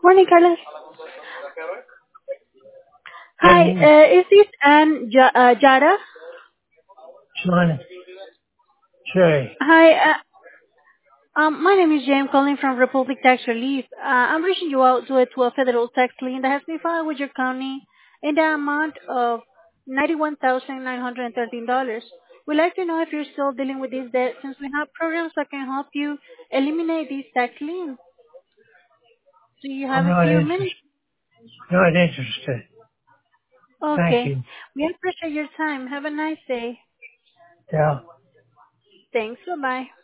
Morning, Carlos. Hi, Morning, is this Jara? Sean Shay. Hi, my name is Jay. I'm calling from Republic Tax Relief. I'm reaching you out to a federal tax lien that has been filed with your county in the amount of $91,913. We'd like to know if you're still dealing with this debt since we have programs that can help you eliminate these tax liens. Do you have I'm a not few interested. minutes? Not interested. Thank Okay. you. We appreciate your time. Have a nice day. Yeah. Thanks. Bye-bye.